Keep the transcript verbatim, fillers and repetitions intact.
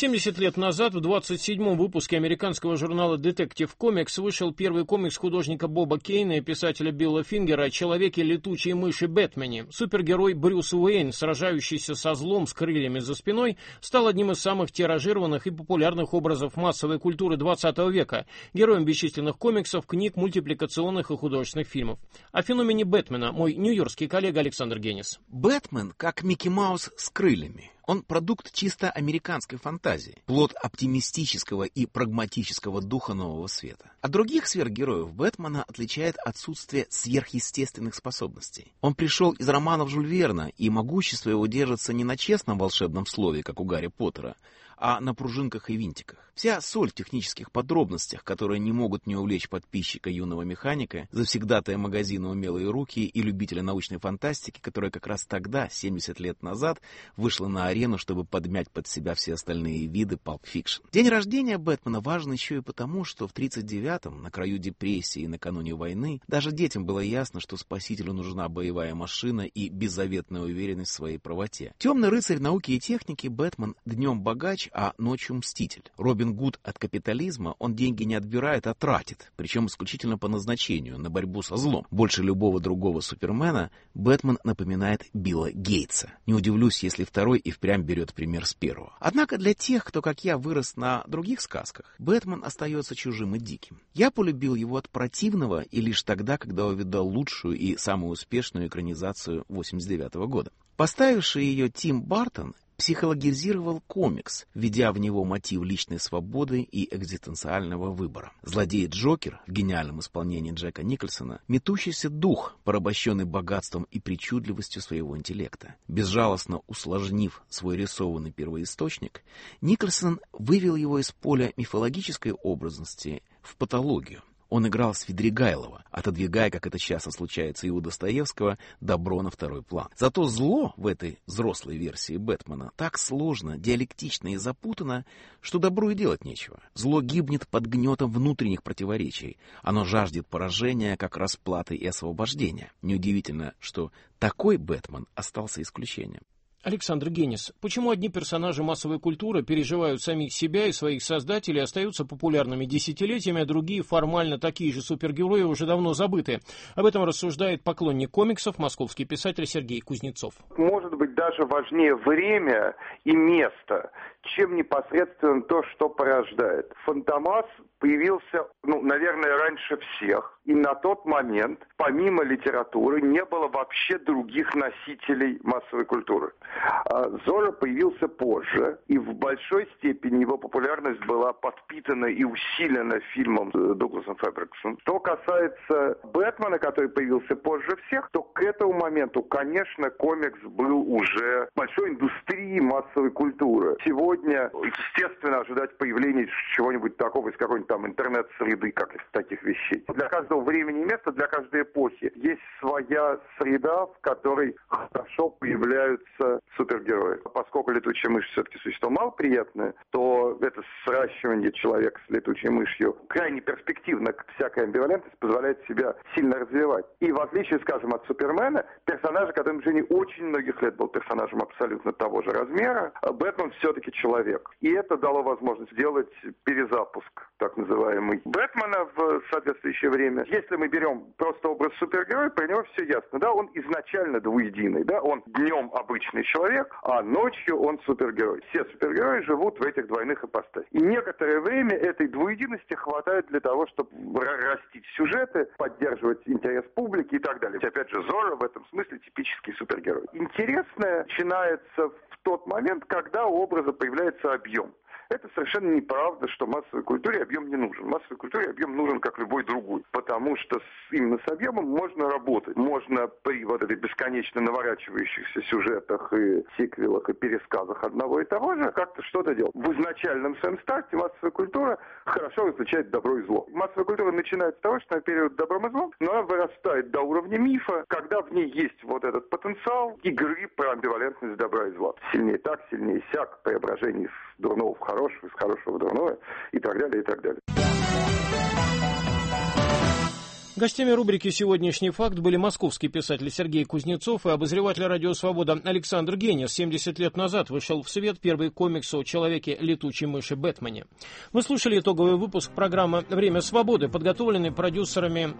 семьдесят лет назад в двадцать седьмом выпуске американского журнала Detective Comics вышел первый комикс художника Боба Кейна и писателя Билла Фингера о человеке-летучей мыши Бэтмене. Супергерой Брюс Уэйн, сражающийся со злом с крыльями за спиной, стал одним из самых тиражированных и популярных образов массовой культуры двадцатого века, героем бесчисленных комиксов, книг, мультипликационных и художественных фильмов. О феномене Бэтмена мой нью-йоркский коллега Александр Генис. Бэтмен как Микки Маус с крыльями. Он продукт чисто американской фантазии, плод оптимистического и прагматического духа нового света. От других сверхгероев Бэтмена отличает отсутствие сверхъестественных способностей. Он пришел из романов Жюль Верна, и могущество его держится не на честном волшебном слове, как у Гарри Поттера, а на пружинках и винтиках. Вся соль в технических подробностях, которые не могут не увлечь подписчика юного механика, завсегдатая магазина «Умелые руки» и любителя научной фантастики, которая как раз тогда, семьдесят лет назад, вышла на арену, чтобы подмять под себя все остальные виды Pulp Fiction. День рождения Бэтмена важен еще и потому, что в тридцать девятом, на краю депрессии и накануне войны, даже детям было ясно, что спасителю нужна боевая машина и беззаветная уверенность в своей правоте. Темный рыцарь науки и техники, Бэтмен днем богач, а ночью мститель. Робин Гуд от капитализма, он деньги не отбирает, а тратит, причем исключительно по назначению, на борьбу со злом. Больше любого другого Супермена Бэтмен напоминает Билла Гейтса. Не удивлюсь, если второй и впрямь берет пример с первого. Однако для тех, кто, как я, вырос на других сказках, Бэтмен остается чужим и диким. Я полюбил его от противного и лишь тогда, когда увидал лучшую и самую успешную экранизацию восемьдесят девятого года. Поставивший ее Тим Бартон психологизировал комикс, введя в него мотив личной свободы и экзистенциального выбора. Злодей Джокер, в гениальном исполнении Джека Николсона, метущийся дух, порабощенный богатством и причудливостью своего интеллекта. Безжалостно усложнив свой рисованный первоисточник, Николсон вывел его из поля мифологической образности в патологию. Он играл Свидригайлова, отодвигая, как это часто случается и у Достоевского, добро на второй план. Зато зло в этой взрослой версии Бэтмена так сложно, диалектично и запутано, что добру и делать нечего. Зло гибнет под гнетом внутренних противоречий. Оно жаждет поражения, как расплаты и освобождения. Неудивительно, что такой Бэтмен остался исключением. Александр Генис, почему одни персонажи массовой культуры переживают самих себя и своих создателей, остаются популярными десятилетиями, а другие формально такие же супергерои уже давно забыты? Об этом рассуждает поклонник комиксов, московский писатель Сергей Кузнецов. Может быть, даже важнее время и место, чем непосредственно то, что порождает. Фантомас появился, ну, наверное, раньше всех. И на тот момент, помимо литературы, не было вообще других носителей массовой культуры. Зорро появился позже, и в большой степени его популярность была подпитана и усилена фильмом Дугласом Фабриксом. Что касается Бэтмена, который появился позже всех, то к этому моменту, конечно, комикс был уже большой индустрией массовой культуры. Сегодня, естественно, ожидать появления чего-нибудь такого из какой-нибудь там интернет-среды, как из таких вещей. Для каждого времени и места, для каждой эпохи есть своя среда, в которой хорошо появляются супергерои. Поскольку летучая мышь все-таки существо малоприятное, то это сращивание человека с летучей мышью крайне перспективно, всякая амбивалентность позволяет себя сильно развивать. И в отличие, скажем, от Супермена, персонажа, который в течение очень многих лет был персонажем абсолютно того же размера, Бэтмен все-таки человек. И это дало возможность сделать перезапуск, так называемый, Бэтмена в соответствующее время. Если мы берем просто образ супергероя, про него все ясно. Да, он изначально двуединый, да, он днем обычный человек, а ночью он супергерой. Все супергерои живут в этих двойных ипостасях. И некоторое время этой двуединости хватает для того, чтобы растить сюжеты, поддерживать интерес публики и так далее. И опять же, Зорро в этом смысле типический супергерой. Интересное начинается в тот момент, когда у образа появляется объем. Это совершенно неправда, что массовой культуре объем не нужен. Массовой культуре объем нужен, как любой другой. Потому что с, именно с объемом можно работать. Можно при вот этой бесконечно наворачивающихся сюжетах и сиквелах и пересказах одного и того же как-то что-то делать. В изначальном своем старте массовая культура хорошо различает добро и зло. Массовая культура начинает с того, что она период добром и злом, но она вырастает до уровня мифа, когда в ней есть вот этот потенциал игры про амбивалентность добра и зла. Сильнее так, сильнее сяк, преображение из дурного в хорошего, из хорошего в дурное и так далее, и так далее. Гостями рубрики «Сегодняшний факт» были московский писатель Сергей Кузнецов и обозреватель «Радио Свобода» Александр Генис. семьдесят лет назад вышел в свет первый комикс о человеке-летучей мыши Бэтмене. Вы слушали итоговый выпуск программы «Время свободы», подготовленный продюсерами